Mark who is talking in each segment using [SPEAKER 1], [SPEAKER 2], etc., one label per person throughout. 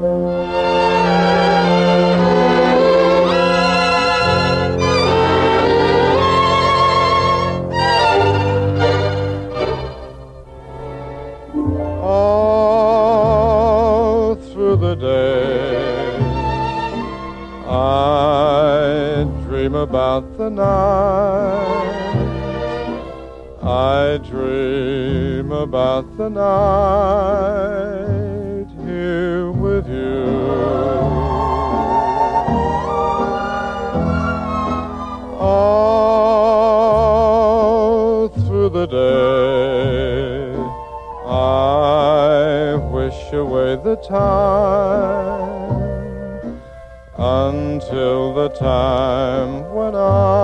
[SPEAKER 1] All through the day I dream about the night. I dream about the night here with you. All through the day I wish away the time until the time when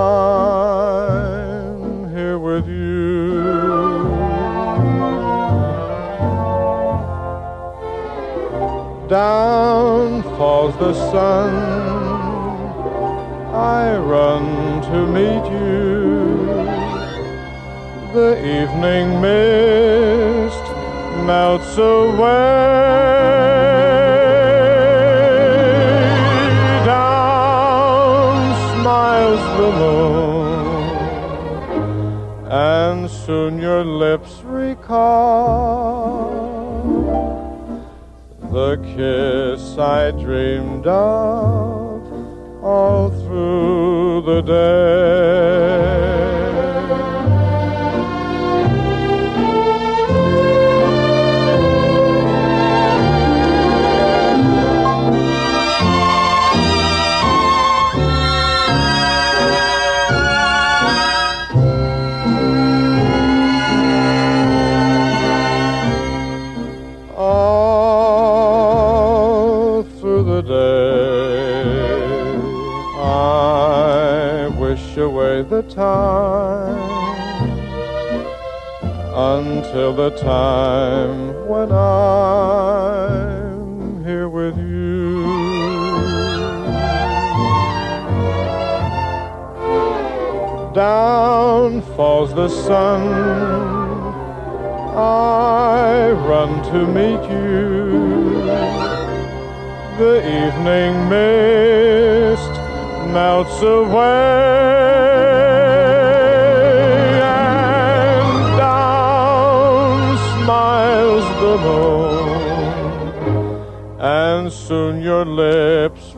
[SPEAKER 1] I'm here with you. Down falls the sun, I run to meet you. The evening mist melts away. Down smiles the moon, and soon your lips recall the kiss I dreamed of all through the day. All through the day I wish away the time until the time when I'm here with you. Down falls the sun, I run to meet you. The evening mist melts away, and down smiles the moon, and soon your lips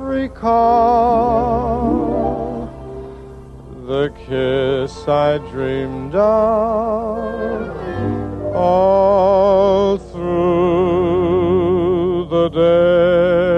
[SPEAKER 1] recall the kiss I dreamed of all through the day.